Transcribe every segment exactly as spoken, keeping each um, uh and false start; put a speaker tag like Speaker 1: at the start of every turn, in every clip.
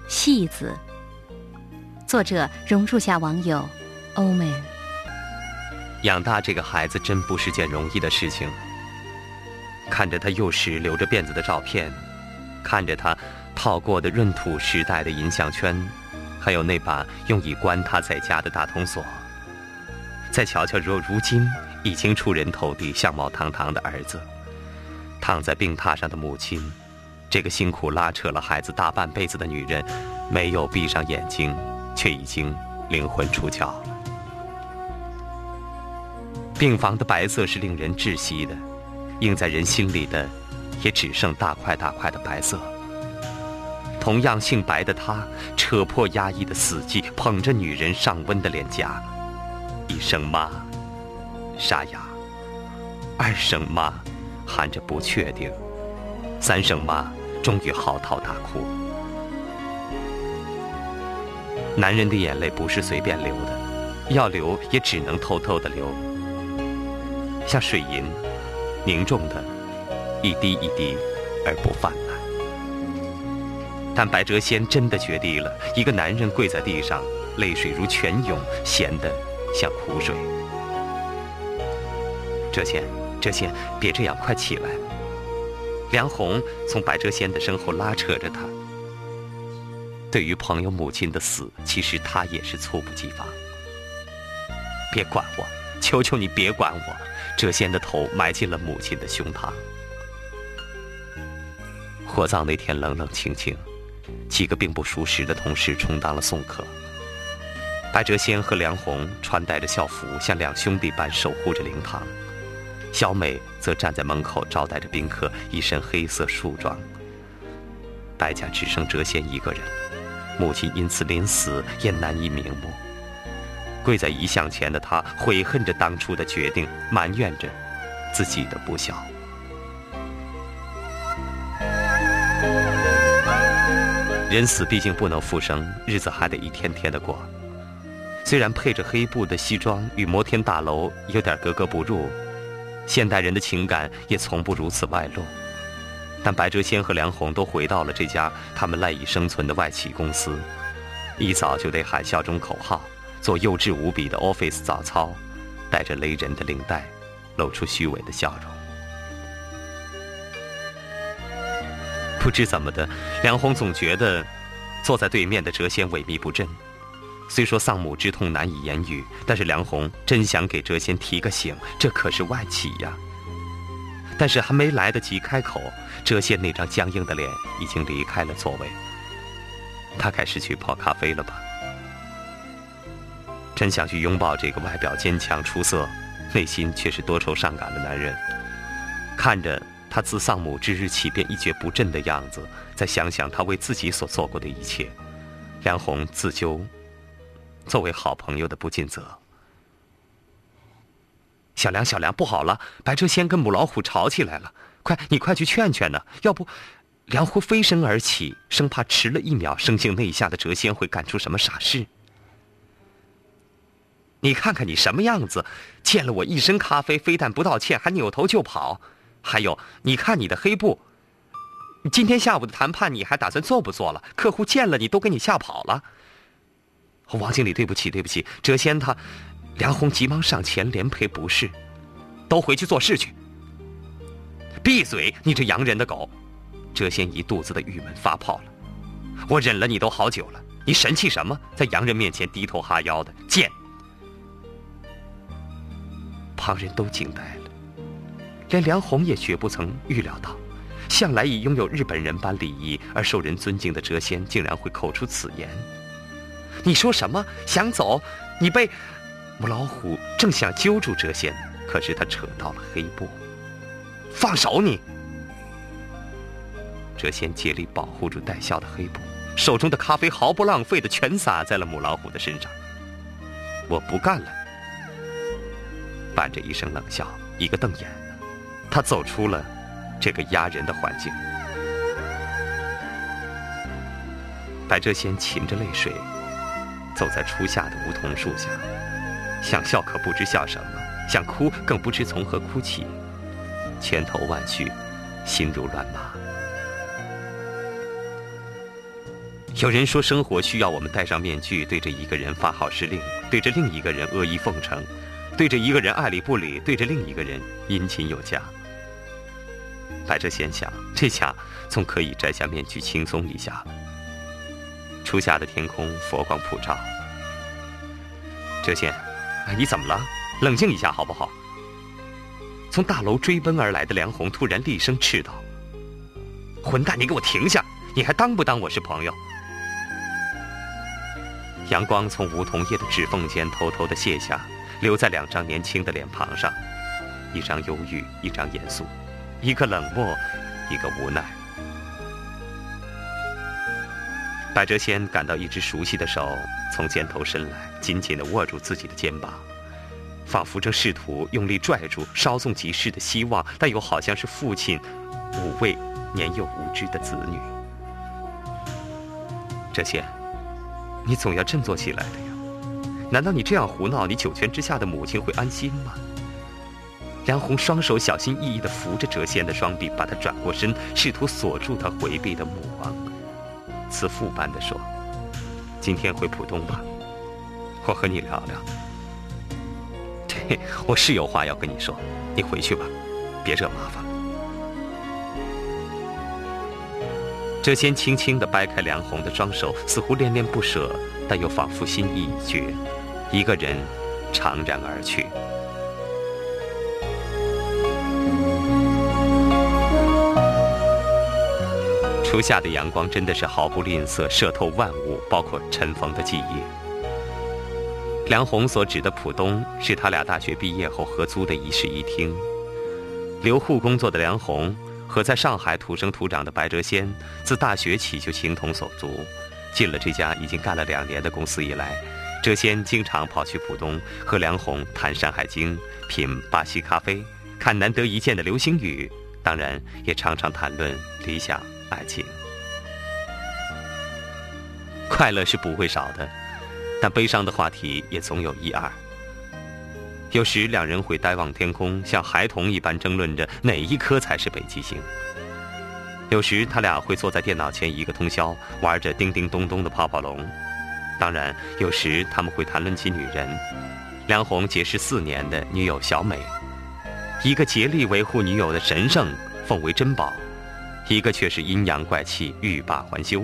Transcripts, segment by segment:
Speaker 1: 戏子。作者榕树下网友欧门。
Speaker 2: 养大这个孩子真不是件容易的事情。看着他幼时留着辫子的照片，看着他套过的闰土时代的银项圈，还有那把用以关他在家的大铜锁，再瞧瞧若如今已经出人头地、相貌堂堂的儿子，躺在病榻上的母亲，这个辛苦拉扯了孩子大半辈子的女人，没有闭上眼睛，却已经灵魂出窍了。病房的白色是令人窒息的，映在人心里的也只剩大块大块的白色。同样姓白的他，扯破压抑的死寂，捧着女人上温的脸颊，一声妈沙哑，二声妈含着不确定，三声妈终于嚎啕大哭。男人的眼泪不是随便流的，要流也只能偷偷的流，像水银凝重的一滴一滴而不泛滥。但白谪仙真的决堤了，一个男人跪在地上，泪水如泉涌，咸得像苦水。谪仙，谪仙，别这样，快起来！梁红从白谪仙的身后拉扯着他。对于朋友母亲的死，其实他也是猝不及防。别管我，求求你别管我！谪仙的头埋进了母亲的胸膛。火葬那天冷冷清清，几个并不熟识的同事充当了送客。白谪仙和梁红穿戴着校服，像两兄弟般守护着灵堂。小美则站在门口招待着宾客，一身黑色束装。白家只剩谪仙一个人，母亲因此临死也难以瞑目。跪在遗像前的他悔恨着当初的决定，埋怨着自己的不孝。人死毕竟不能复生，日子还得一天天的过。虽然配着黑布的西装与摩天大楼有点格格不入，现代人的情感也从不如此外露，但白谪仙和梁红都回到了这家他们赖以生存的外企公司，一早就得喊效忠口号，做幼稚无比的 office 早操，带着勒人的领带，露出虚伪的笑容。不知怎么的，梁红总觉得坐在对面的谪仙萎靡不振。虽说丧母之痛难以言语，但是梁红真想给谪仙提个醒，这可是外企呀。但是还没来得及开口，谪仙那张僵硬的脸已经离开了座位。他该是去泡咖啡了吧？真想去拥抱这个外表坚强出色，内心却是多愁善感的男人。看着他自丧母之日起便一蹶不振的样子，再想想他为自己所做过的一切，梁红自纠作为好朋友的不尽责。小梁，小梁，不好了，白谪仙跟母老虎吵起来了，快，你快去劝劝呢，要不……梁红飞身而起，生怕迟了一秒，生性内向的谪仙会干出什么傻事。你看看你什么样子，见了我一身咖啡，非但不道歉，还扭头就跑。还有，你看你的黑布，今天下午的谈判你还打算做不做了？客户见了你都给你吓跑了。王经理，对不起，对不起，谪仙他……梁红急忙上前连赔不是，都回去做事去。闭嘴，你这洋人的狗！谪仙一肚子的郁闷发泡了。我忍了你都好久了，你神气什么？在洋人面前低头哈腰的，贱！旁人都惊呆了，连梁红也绝不曾预料到，向来以拥有日本人般礼仪而受人尊敬的谪仙竟然会口出此言。你说什么？想走？你被……母老虎正想揪住谪仙，可是他扯到了黑布。放手你！谪仙竭力保护住带笑的黑布，手中的咖啡毫不浪费的全洒在了母老虎的身上。我不干了！伴着一声冷笑，一个瞪眼，他走出了这个压人的环境。白谪仙噙着泪水，走在初夏的梧桐树下，想笑可不知笑什么，想哭更不知从何哭起，千头万绪，心如乱麻。 有人说，生活需要我们戴上面具，对着一个人发号施令，对着另一个人阿谀奉承，对着一个人爱理不理，对着另一个人殷勤有加。白哲先想，这下总可以摘下面具，轻松一下了。初夏的天空佛光普照。哲先，哎，你怎么了？冷静一下好不好？从大楼追奔而来的梁红突然厉声斥道：“混蛋，你给我停下！你还当不当我是朋友？”阳光从梧桐叶的指缝间偷偷地泻下，留在两张年轻的脸庞上，一张忧郁，一张严肃，一个冷漠，一个无奈。白哲先感到一只熟悉的手从肩头伸来，紧紧地握住自己的肩膀，仿佛正试图用力拽住稍纵即逝的希望，但又好像是父亲抚慰年幼无知的子女。哲先，你总要振作起来的呀！难道你这样胡闹，你九泉之下的母亲会安心吗？梁红双手小心翼翼地扶着哲先的双臂，把他转过身，试图锁住他回避的目光，慈父般地说：“今天回浦东吧，我和你聊聊。对，我是有话要跟你说，你回去吧，别惹麻烦了。”哲先轻轻地掰开梁红的双手，似乎恋恋不舍，但又仿佛心意已决，一个人怅然而去。初夏的阳光真的是毫不吝啬，射透万物，包括尘封的记忆。梁红所指的浦东，是他俩大学毕业后合租的一室一厅。留沪工作的梁红和在上海土生土长的白哲先，自大学起就情同手足。进了这家已经干了两年的公司以来，哲先经常跑去浦东和梁红谈《山海经》，品巴西咖啡，看难得一见的流星雨，当然也常常谈论理想、爱情。快乐是不会少的，但悲伤的话题也总有一二。有时两人会呆望天空，像孩童一般争论着哪一颗才是北极星。有时他俩会坐在电脑前一个通宵，玩着叮叮咚咚的泡泡龙。当然，有时他们会谈论起女人。梁红结识四年的女友小美，一个竭力维护女友的神圣奉为珍宝，一个却是阴阳怪气，欲罢还休。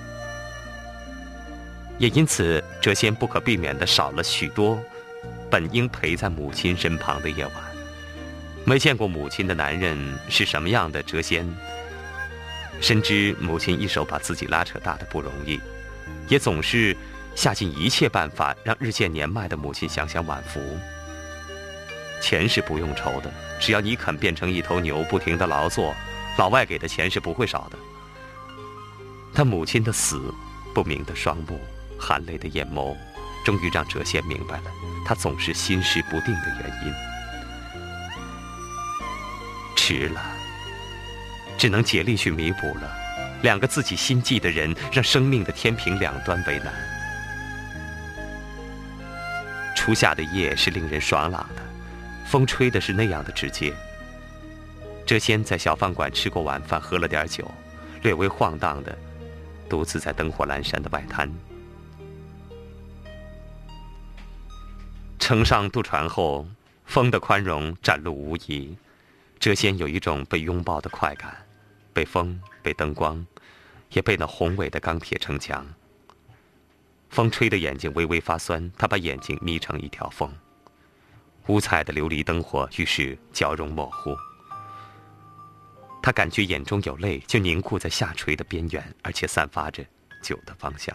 Speaker 2: 也因此，哲先不可避免地少了许多本应陪在母亲身旁的夜晚。没见过母亲的男人是什么样的哲先，深知母亲一手把自己拉扯大的不容易，也总是下尽一切办法让日渐年迈的母亲享享晚福。钱是不用愁的，只要你肯变成一头牛，不停地劳作，老外给的钱是不会少的。他母亲的死，不明的双目，含泪的眼眸，终于让哲先明白了他总是心事不定的原因。迟了，只能竭力去弥补了。两个自己心悸的人，让生命的天平两端为难。初夏的夜是令人爽朗的，风吹的是那样的直接。哲先在小饭馆吃过晚饭，喝了点酒，略微晃荡的独自在灯火阑珊的外滩。乘上渡船后，风的宽容展露无遗。哲先有一种被拥抱的快感，被风，被灯光，也被那宏伟的钢铁城墙。风吹得眼睛微微发酸，他把眼睛眯成一条缝。五彩的琉璃灯火于是交融模糊。他感觉眼中有泪，就凝固在下垂的边缘，而且散发着酒的芳香。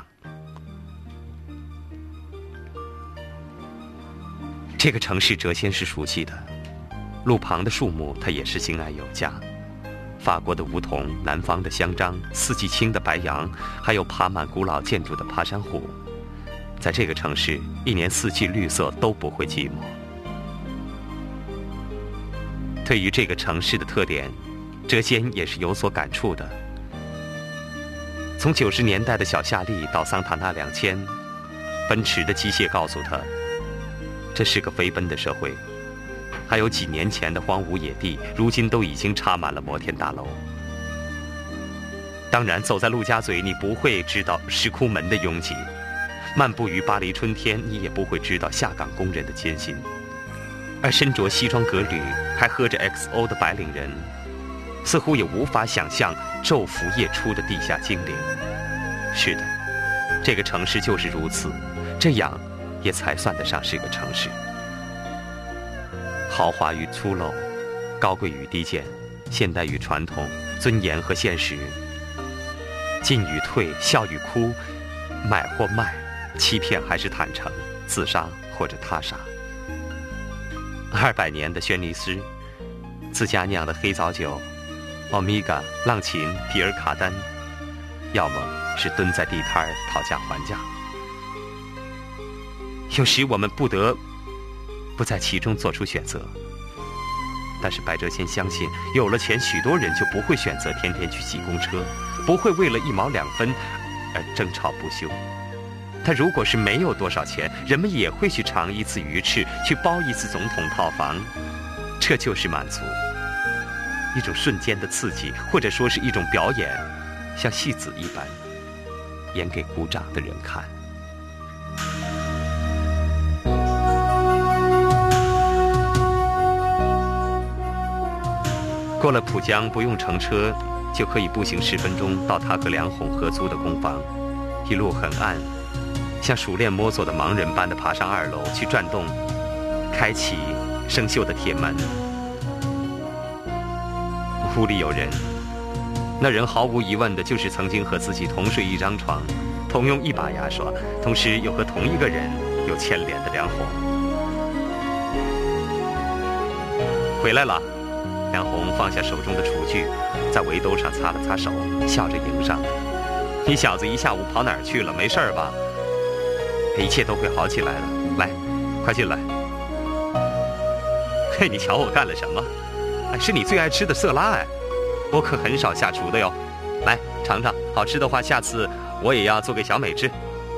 Speaker 2: 这个城市哲先是熟悉的，路旁的树木他也是心爱有加。法国的梧桐，南方的香樟，四季青的白杨，还有爬满古老建筑的爬山虎，在这个城市，一年四季绿色都不会寂寞。对于这个城市的特点，哲先也是有所感触的。从九十年代的小夏利到桑塔纳两千，奔驰的机械告诉他，这是个飞奔的社会。还有几年前的荒芜野地，如今都已经插满了摩天大楼。 当然，走在陆家嘴，你不会知道石窟门的拥挤；漫步于巴黎春天，你也不会知道下岗工人的艰辛。而身着西装革履，还喝着 X O 的白领人，似乎也无法想象昼伏夜出的地下精灵。是的，这个城市就是如此，这样也才算得上是个城市。豪华与粗陋，高贵与低贱，现代与传统，尊严和现实，进与退，笑与哭，买或卖，欺骗还是坦诚，自杀或者他杀。二百年的轩尼诗，自家酿的黑枣酒，欧米伽、浪琴、皮尔卡丹，要么是蹲在地摊儿讨价还价。有时我们不得不在其中做出选择，但是白哲先相信，有了钱，许多人就不会选择天天去挤公车，不会为了一毛两分而争吵不休。但如果是没有多少钱，人们也会去尝一次鱼翅，去包一次总统套房，这就是满足，一种瞬间的刺激，或者说是一种表演，像戏子一般，演给鼓掌的人看。过了浦江，不用乘车，就可以步行十分钟到他和梁红合租的公房。一路很暗，像熟练摸索的盲人般的爬上二楼，去转动开启生锈的铁门。屋里有人，那人毫无疑问的就是曾经和自己同睡一张床，同用一把牙刷，同时又和同一个人有牵连的梁红。回来了。梁红放下手中的厨具，在围兜上擦了擦手，笑着迎上来：“你小子一下午跑哪儿去了？没事儿吧？一切都会好起来的。来，快进来。嘿，你瞧我干了什么？哎，是你最爱吃的色拉哎，我可很少下厨的哟。来尝尝，好吃的话，下次我也要做给小美吃。”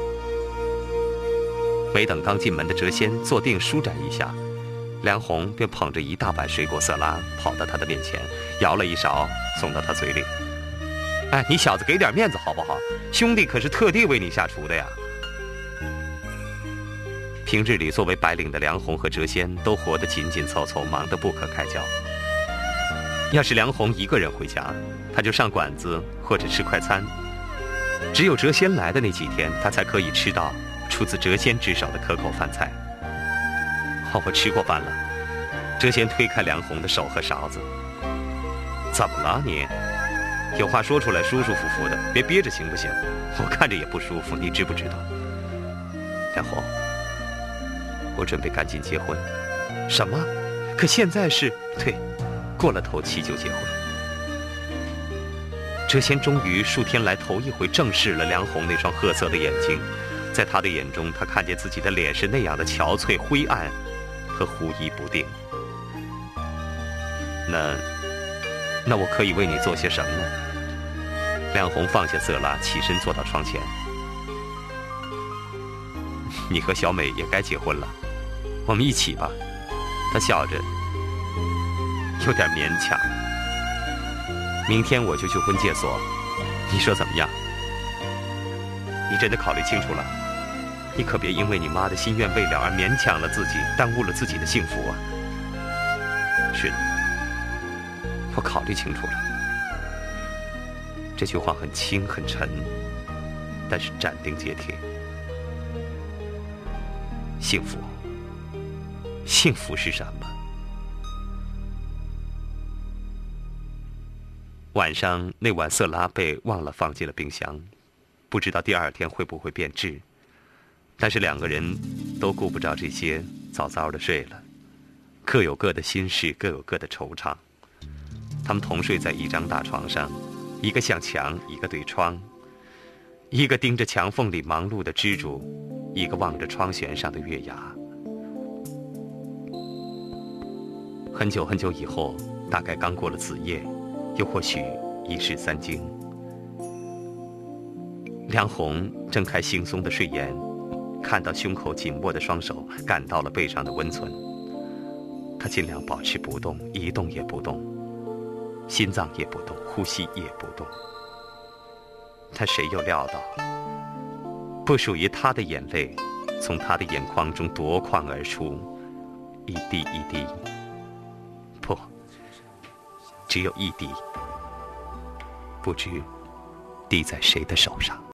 Speaker 2: 没等刚进门的谪仙坐定舒展一下，梁红便捧着一大碗水果色拉跑到他的面前，舀了一勺送到他嘴里。哎，你小子给点面子好不好？兄弟可是特地为你下厨的呀。平日里作为白领的梁红和谪仙都活得紧紧凑凑，忙得不可开交。要是梁红一个人回家，他就上馆子或者吃快餐。只有谪仙来的那几天，他才可以吃到出自谪仙之手的可口饭菜。哦，我吃过饭了。谪仙推开梁红的手和勺子。怎么了你？有话说出来，舒舒服服的，别憋着行不行？我看着也不舒服，你知不知道？梁红，我准备赶紧结婚。什么？可现在是……对，过了头七就结婚。谪仙终于数天来头一回正视了梁红那双褐色的眼睛，在他的眼中，他看见自己的脸是那样的憔悴、灰暗和狐疑不定。那，那我可以为你做些什么呢？梁红放下色拉，起身坐到窗前。你和小美也该结婚了，我们一起吧。他笑着，有点勉强。明天我就去婚介所，你说怎么样？你真的考虑清楚了？你可别因为你妈的心愿未了而勉强了自己，耽误了自己的幸福啊！是的，我考虑清楚了。这句话很轻很沉，但是斩钉截铁。幸福，幸福是什么？晚上那碗色拉被忘了放进了冰箱，不知道第二天会不会变质。但是两个人都顾不着这些，早早的睡了，各有各的心事，各有各的惆怅。他们同睡在一张大床上，一个向墙，一个对窗，一个盯着墙缝里忙碌的蜘蛛，一个望着窗悬上的月牙。很久很久以后，大概刚过了子夜，又或许一日三更，梁红睁开惺忪的睡眼，看到胸口紧握的双手，感到了背上的温存。他尽量保持不动，一动也不动，心脏也不动，呼吸也不动。 但谁又料到，不属于他的眼泪从他的眼眶中夺眶而出，一滴一滴，不，只有一滴，不知滴在谁的手上。